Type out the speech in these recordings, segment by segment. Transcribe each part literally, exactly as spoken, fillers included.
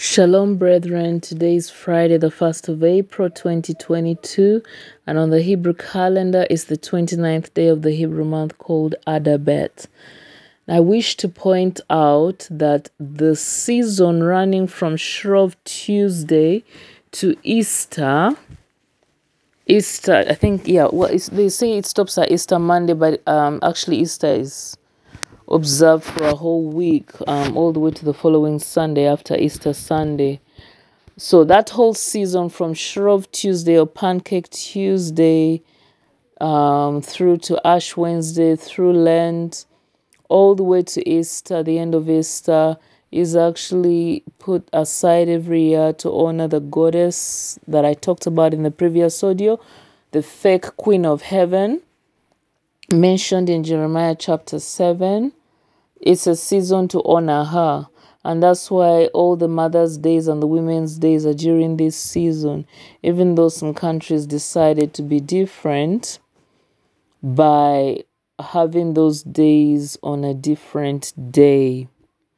Shalom, brethren. Today is Friday, the first of April, twenty twenty-two, and on the Hebrew calendar is the twenty-ninth day of the Hebrew month called Adabet. I wish to point out that the season running from Shrove Tuesday to Easter, Easter, I think, yeah, well, it's, they say it stops at Easter Monday, but um, actually Easter is observed for a whole week, um, all the way to the following Sunday after Easter Sunday. So that whole season from Shrove Tuesday or Pancake Tuesday um, through to Ash Wednesday, through Lent, all the way to Easter, the end of Easter, is actually put aside every year to honor the goddess that I talked about in the previous audio, the fake Queen of Heaven, mentioned in Jeremiah chapter seven. It's a season to honor her. And that's why all the Mother's Days and the Women's Days are during this season, even though some countries decided to be different by having those days on a different day.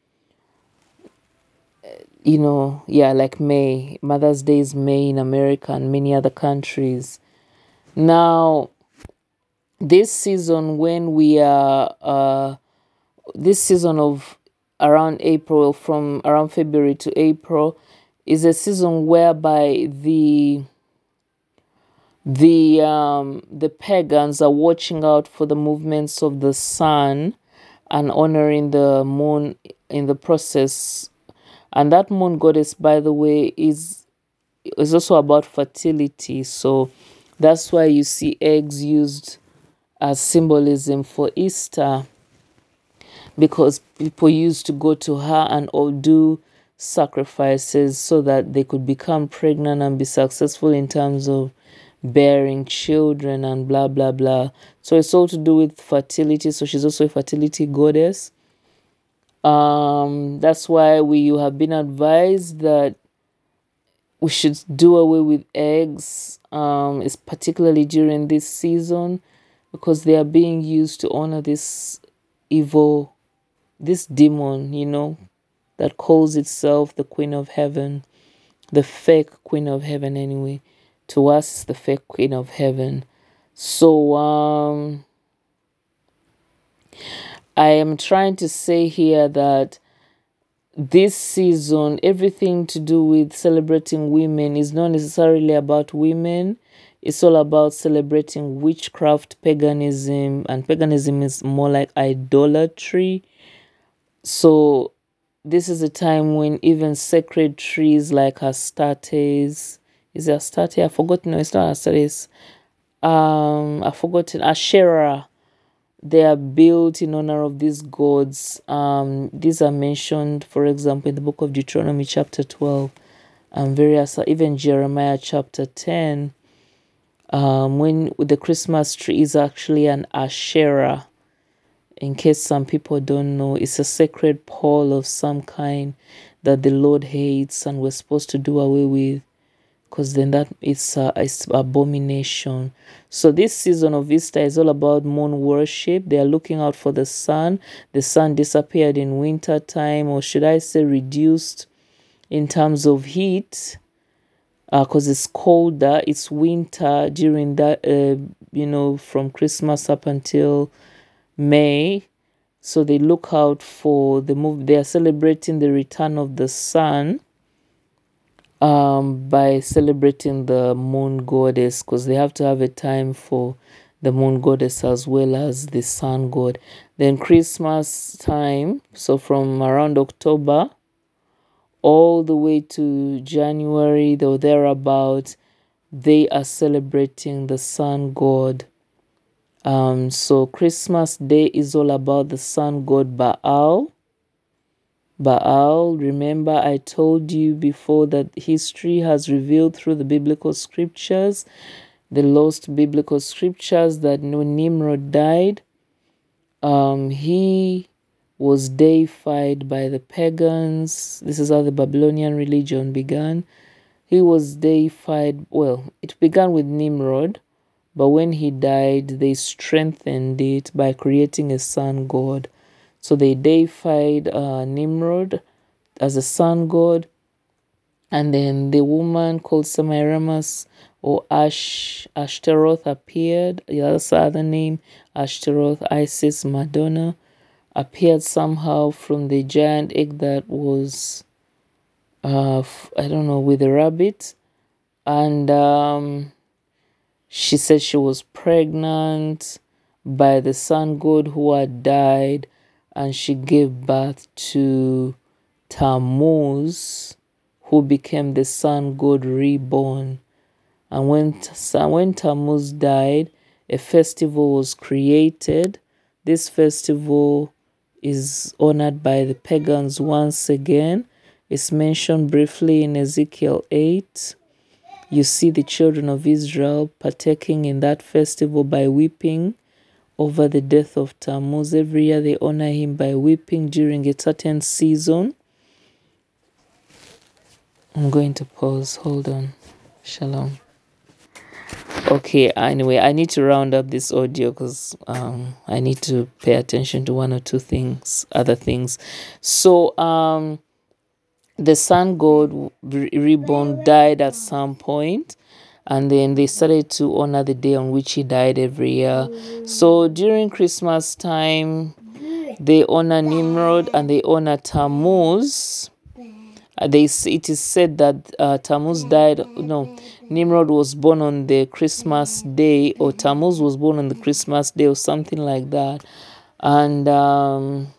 You know, yeah, like May. Mother's Day is May in America and many other countries. Now, this season when we are, uh, this season of around April, from around February to April, is a season whereby the the um the pagans are watching out for the movements of the sun and honoring the moon in the process. And that moon goddess, by the way, is is also about fertility. So that's why you see eggs used as symbolism for Easter, because people used to go to her and all do sacrifices so that they could become pregnant and be successful in terms of bearing children and blah blah blah. So it's all to do with fertility. So she's also a fertility goddess. Um, that's why we you have been advised that we should do away with eggs, um, is particularly during this season, because they are being used to honor this evil, this demon, you know, that calls itself the Queen of Heaven, the fake Queen of Heaven anyway. To us, the fake Queen of Heaven. So um, I am trying to say here that this season, everything to do with celebrating women is not necessarily about women. It's all about celebrating witchcraft, paganism, and paganism is more like idolatry. So this is a time when even sacred trees like Astartes, is it Astarte? I forgot. No, it's not Astartes. Um, I forgotten. Asherah. They are built in honor of these gods. Um, these are mentioned, for example, in the book of Deuteronomy chapter twelve, and various, even Jeremiah chapter ten. Um, when the Christmas tree is actually an Asherah. In case some people don't know, it's a sacred pole of some kind that the Lord hates and we're supposed to do away with, because then that it's uh, it's abomination. So this season of Easter is all about moon worship. They are looking out for the sun. The sun disappeared in winter time, or should I say reduced in terms of heat, because uh, it's colder. It's winter during that, uh, you know, from Christmas up until May. So they look out for the move. They are celebrating the return of the sun um, by celebrating the moon goddess, because they have to have a time for the moon goddess as well as the sun god. Then Christmas time, so from around October all the way to January or thereabout, they are celebrating the sun god. Um, so Christmas Day is all about the sun god Baal. Baal, remember I told you before that history has revealed through the biblical scriptures, the lost biblical scriptures, that when Nimrod died, um, he was deified by the pagans. This is how the Babylonian religion began. He was deified, well, it began with Nimrod, but when he died, they strengthened it by creating a sun god. So they deified uh, Nimrod as a sun god, And then the woman called Semiramis or Ash Ashtaroth appeared. That's the other name, Ashtaroth, Isis, Madonna, appeared somehow from the giant egg that was, uh, f- I don't know, with a rabbit. And um, she said she was pregnant by the sun god who had died, and she gave birth to Tammuz, who became the sun god reborn. And when, when Tammuz died, a festival was created. This festival is honored by the pagans once again. It's mentioned briefly in Ezekiel eight. You see the children of Israel partaking in that festival by weeping over the death of Tammuz. Every year they honor him by weeping during a certain season. I'm going to pause. Hold on. Shalom. Okay, anyway, I need to round up this audio because um, I need to pay attention to one or two things, other things. So, um, the sun god reborn died at some point, and then they started to honor the day on which he died every year. So during Christmas time, they honor Nimrod and they honor Tammuz. Uh, they it is said that uh, Tammuz died. No, Nimrod was born on the Christmas day, or Tammuz was born on the Christmas day, or something like that. And um,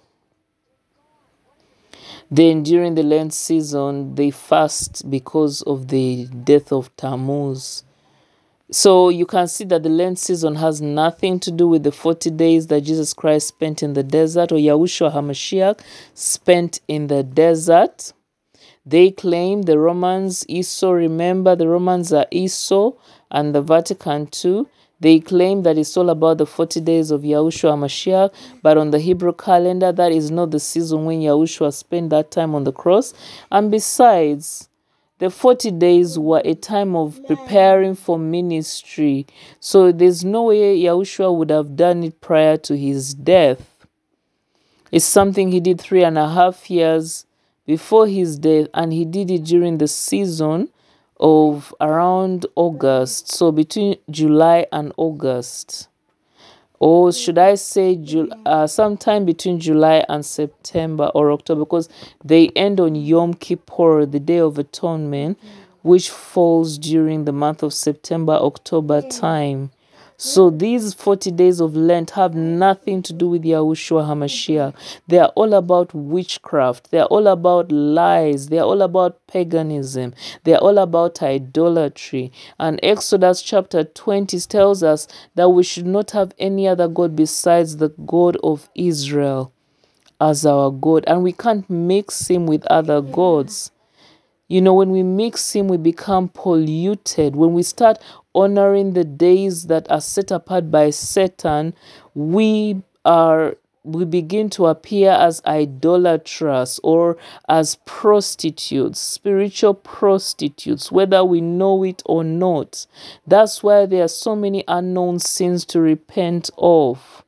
then during the Lent season, they fast because of the death of Tammuz. So you can see that the Lent season has nothing to do with the forty days that Jesus Christ spent in the desert, or Yahushua HaMashiach spent in the desert. They claim, the Romans, Esau, remember the Romans are Esau, and the Vatican too. They claim that it's all about the forty days of Yahushua HaMashiach, but on the Hebrew calendar, that is not the season when Yahushua spent that time on the cross. And besides, the forty days were a time of preparing for ministry. So there's no way Yahushua would have done it prior to his death. It's something he did three and a half years before his death, and he did it during the season of around August. So between July and August. Or should I say Ju- uh, sometime between July and September or October, because they end on Yom Kippur, the Day of Atonement, which falls during the month of September, October time. So these forty days of Lent have nothing to do with Yahushua HaMashiach. They are all about witchcraft. They are all about lies. They are all about paganism. They are all about idolatry. And Exodus chapter twenty tells us that we should not have any other God besides the God of Israel as our God. And we can't mix him with other gods. You know, when we mix him, we become polluted. When we start honoring the days that are set apart by Satan, we are we begin to appear as idolaters or as prostitutes, spiritual prostitutes, whether we know it or not. That's why there are so many unknown sins to repent of.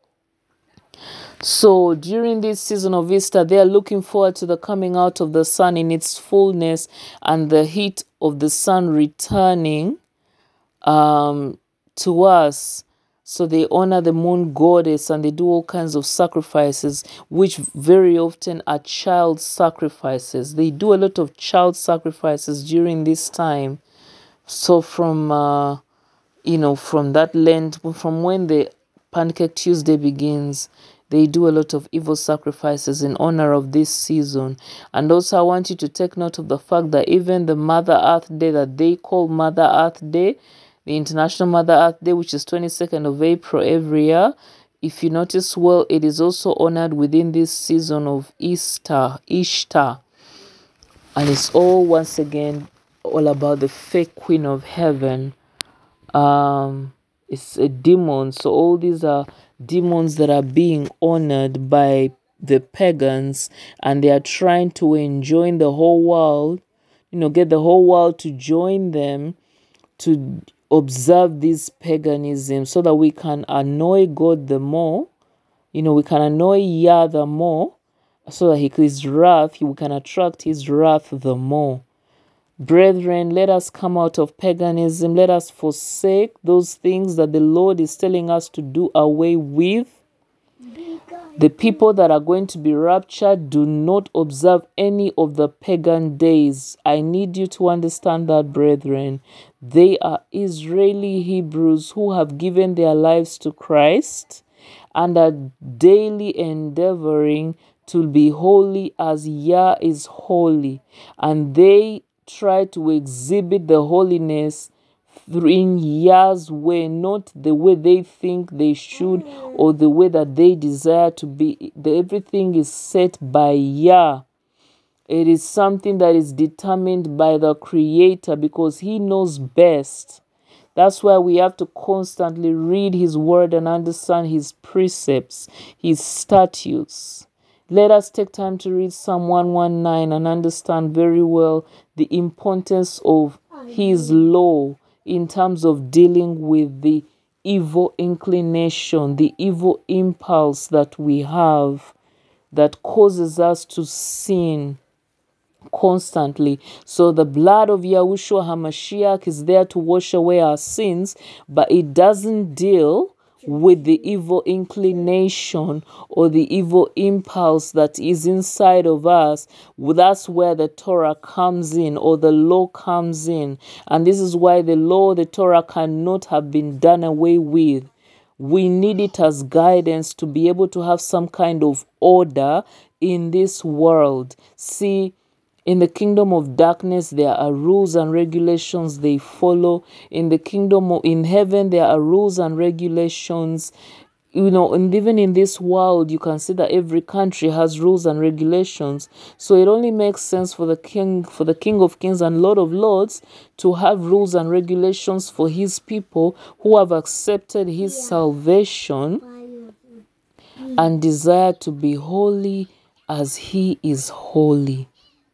So during this season of Easter, they are looking forward to the coming out of the sun in its fullness and the heat of the sun returning um, to us. So they honor the moon goddess and they do all kinds of sacrifices, which very often are child sacrifices. They do a lot of child sacrifices during this time. So from uh, you know, from that Lent, from when the Pancake Tuesday begins, they do a lot of evil sacrifices in honor of this season. And also, I want you to take note of the fact that even the Mother Earth Day that they call Mother Earth Day, the International Mother Earth Day, which is twenty-second of April every year, if you notice well, it is also honored within this season of Easter, Ishtar. And it's all, once again, all about the fake Queen of Heaven. Um, it's a demon. So all these are demons that are being honored by the pagans, and they are trying to enjoin the whole world, you know, get the whole world to join them to observe this paganism so that we can annoy God the more, you know, we can annoy Yah the more, so that he, his wrath, we can attract his wrath the more. Brethren, let us come out of paganism. Let us forsake those things that the Lord is telling us to do away with. The people that are going to be raptured do not observe any of the pagan days. I need you to understand that, brethren. They are Israeli Hebrews who have given their lives to Christ and are daily endeavoring to be holy as Yah is holy. And they try to exhibit the holiness in Yah's way, not the way they think they should or the way that they desire to be. The, everything is set by Yah. It is something that is determined by the Creator because He knows best. That's why we have to constantly read His word and understand His precepts, His statutes. Let us take time to read Psalm one nineteen and understand very well the importance of His law in terms of dealing with the evil inclination, the evil impulse that we have that causes us to sin constantly. So the blood of Yahushua HaMashiach is there to wash away our sins, but it doesn't deal with the evil inclination or the evil impulse that is inside of us. That's where the Torah comes in, or the law comes in. And this is why the law, the Torah, cannot have been done away with. We need it as guidance to be able to have some kind of order in this world. See, in the kingdom of darkness, there are rules and regulations they follow. In the kingdom of, in heaven, there are rules and regulations. You know, and even in this world, you can see that every country has rules and regulations. So it only makes sense for the king, for the King of Kings and Lord of Lords to have rules and regulations for his people who have accepted his yeah. salvation and desire to be holy as he is holy.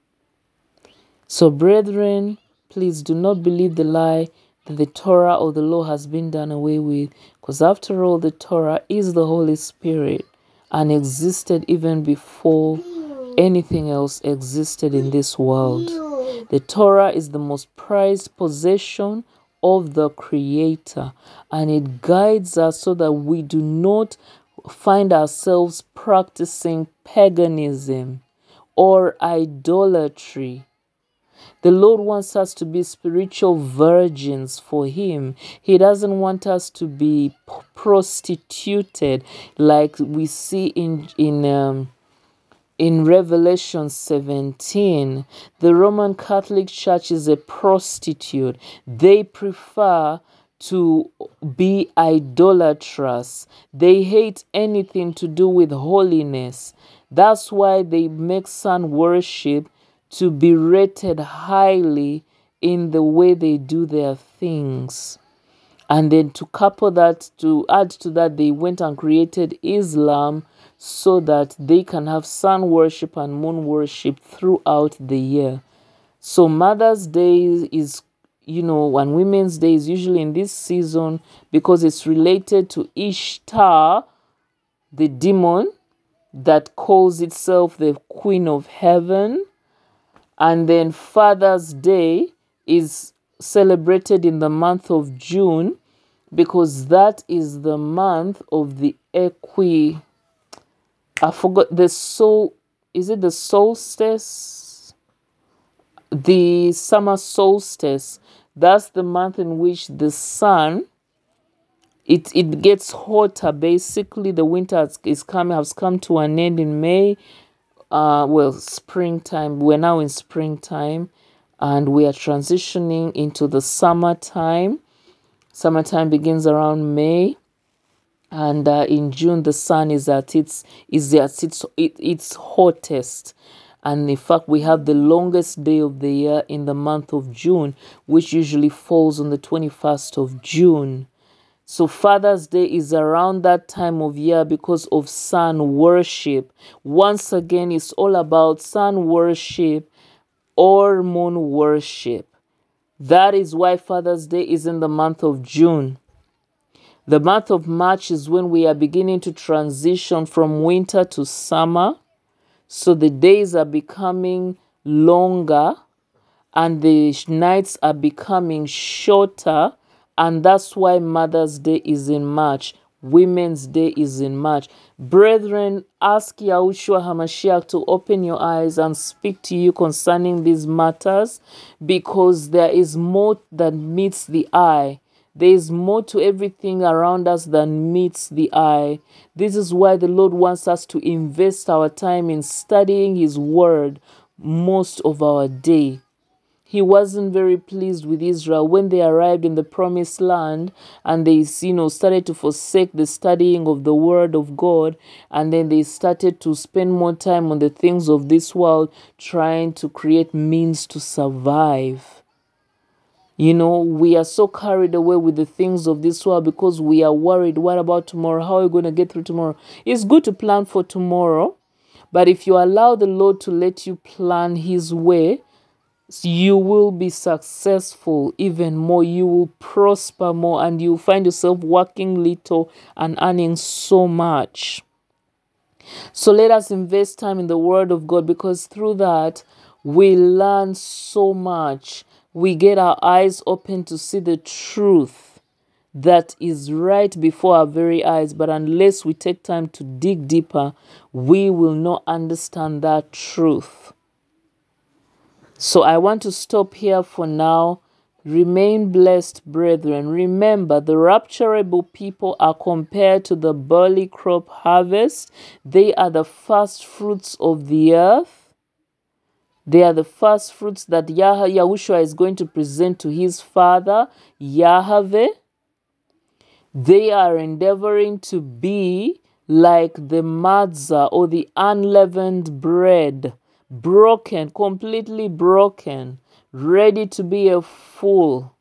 So, brethren, please do not believe the lie that the Torah or the law has been done away with, because after all, the Torah is the Holy Spirit and existed even before anything else existed in this world. The Torah is the most prized possession of the Creator, and it guides us so that we do not find ourselves practicing paganism or idolatry. The Lord wants us to be spiritual virgins for Him. He doesn't want us to be prostituted like we see in in um, in Revelation seventeen. The Roman Catholic Church is a prostitute. They prefer to be idolatrous. They hate anything to do with holiness. That's why they make sun worship to be rated highly in the way they do their things. And then to couple that, to add to that, they went and created Islam so that they can have sun worship and moon worship throughout the year. So Mother's Day is, you know, and Women's Day is usually in this season because it's related to Ishtar, the demon that calls itself the Queen of Heaven. And then Father's Day is celebrated in the month of June because that is the month of the equi... I forgot the sol... Is it the solstice? The summer solstice. That's the month in which the sun, it, it gets hotter. Basically, the winter is coming, has come to an end in May. Uh, well, springtime. We're now in springtime and we are transitioning into the summertime. Summertime begins around May, and uh, in June the sun is at its is at its it, its hottest. And in fact, we have the longest day of the year in the month of June, which usually falls on the twenty-first of June. So Father's Day is around that time of year because of sun worship. Once again, it's all about sun worship or moon worship. That is why Father's Day is in the month of June. The month of March is when we are beginning to transition from winter to summer. So the days are becoming longer and the sh- nights are becoming shorter, and that's why Mother's Day is in March. Women's Day is in March. Brethren, ask Yahushua HaMashiach to open your eyes and speak to you concerning these matters, because there is more that meets the eye. There is more to everything around us than meets the eye. This is why the Lord wants us to invest our time in studying His Word most of our day. He wasn't very pleased with Israel when they arrived in the promised land, and they, you know, started to forsake the studying of the word of God, and then they started to spend more time on the things of this world, trying to create means to survive. You know, we are so carried away with the things of this world because we are worried. What about tomorrow? How are we going to get through tomorrow? It's good to plan for tomorrow, but if you allow the Lord to let you plan His way, you will be successful even more. You will prosper more, and you find yourself working little and earning so much. So let us invest time in the Word of God, because through that we learn so much. We get our eyes open to see the truth that is right before our very eyes. But unless we take time to dig deeper, we will not understand that truth. So I want to stop here for now. Remain blessed, brethren. Remember, the rapturable people are compared to the barley crop harvest. They are the first fruits of the earth. They are the first fruits that Yah- Yahushua is going to present to his father, Yahweh. They are endeavoring to be like the matzah, or the unleavened bread, broken, completely broken, ready to be a fool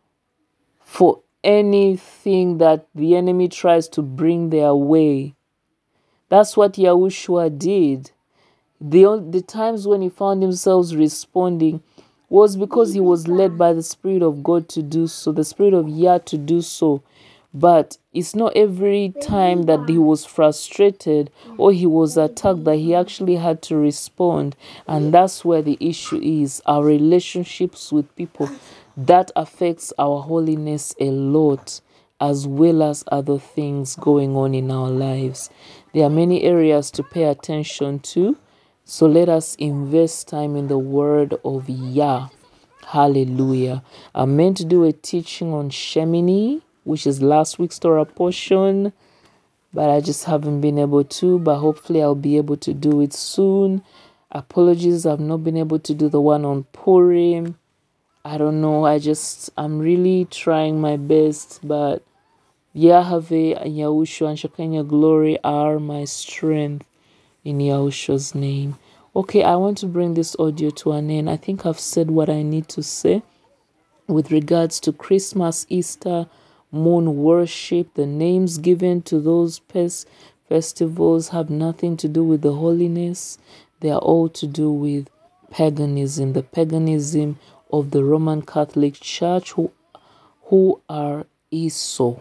for anything that the enemy tries to bring their way. That's what Yahushua did. The, on- the times when he found himself responding was because he was led by the Spirit of God to do so, the Spirit of Yah to do so. But it's not every time that he was frustrated or he was attacked that he actually had to respond. And that's where the issue is. Our relationships with people, that affects our holiness a lot, as well as other things going on in our lives. There are many areas to pay attention to. So let us invest time in the word of Yah. Hallelujah. I'm meant to do a teaching on Shemini, which is last week's Torah portion, but I just haven't been able to, but hopefully I'll be able to do it soon. Apologies, I've not been able to do the one on Purim. I don't know, I just, I'm really trying my best, but Yahweh and Yahushua and Shekinah glory are my strength, in Yahushua's name. Okay, I want to bring this audio to an end. I think I've said what I need to say with regards to Christmas, Easter, moon worship. The names given to those pes- festivals have nothing to do with the holiness. They are all to do with paganism, the paganism of the Roman Catholic Church, who, who are Esau,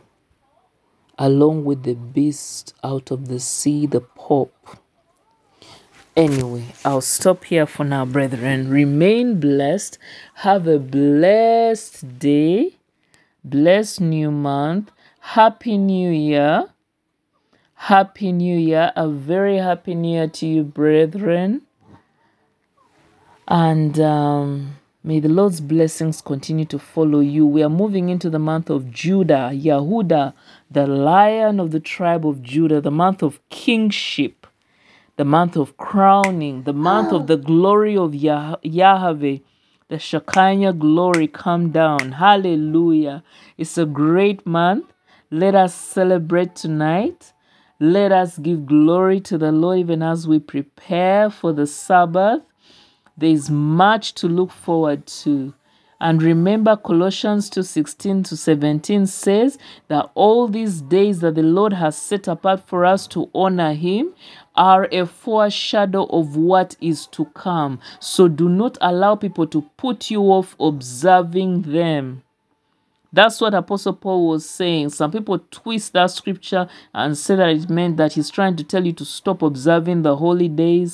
along with the beast out of the sea, the Pope. Anyway, I'll stop here for now, brethren. Remain blessed. Have a blessed day. Blessed new month. Happy New Year. Happy New Year. A very happy New Year to you, brethren. And um, may the Lord's blessings continue to follow you. We are moving into the month of Judah, Yahudah, the Lion of the tribe of Judah, the month of kingship, the month of crowning, the month of the glory of Yah- Yahweh, the Shekinah glory come down. Hallelujah. It's a great month. Let us celebrate tonight. Let us give glory to the Lord even as we prepare for the Sabbath. There is much to look forward to. And remember, Colossians two sixteen to seventeen says that all these days that the Lord has set apart for us to honor Him are a foreshadow of what is to come. So do not allow people to put you off observing them. That's what Apostle Paul was saying. Some people twist that scripture and say that it meant that he's trying to tell you to stop observing the holy days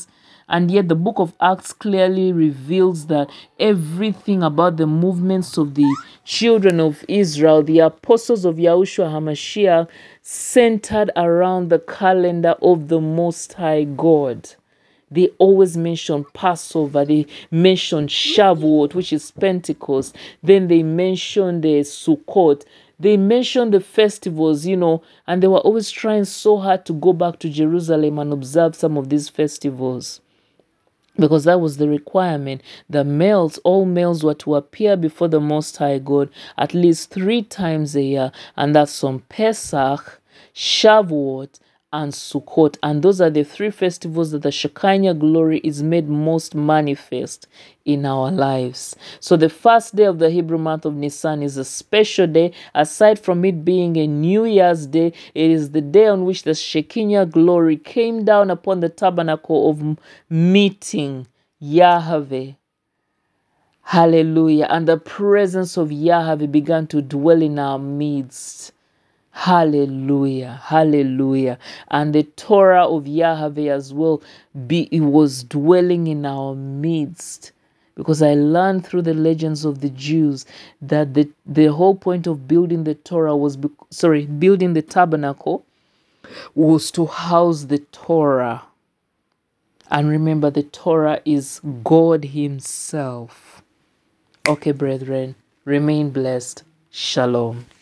And yet the book of Acts clearly reveals that everything about the movements of the children of Israel, the apostles of Yahushua HaMashiach, centered around the calendar of the Most High God. They always mention Passover, they mention Shavuot, which is Pentecost, then they mention the Sukkot, they mention the festivals, you know, and they were always trying so hard to go back to Jerusalem and observe some of these festivals. Because that was the requirement. The males, all males were to appear before the Most High God at least three times a year. And that's on Pesach, Shavuot, and Sukkot. And those are the three festivals that the Shekinah glory is made most manifest in our lives. So the first day of the Hebrew month of Nisan is a special day. Aside from it being a New Year's day, it is the day on which the Shekinah glory came down upon the tabernacle of meeting, Yahweh. Hallelujah. And the presence of Yahweh began to dwell in our midst. Hallelujah, hallelujah. And the Torah of Yahweh as well, be, it was dwelling in our midst. Because I learned through the legends of the Jews that the, the whole point of building the Torah was, be, sorry, building the tabernacle was to house the Torah. And remember, the Torah is God Himself. Okay, brethren, remain blessed. Shalom.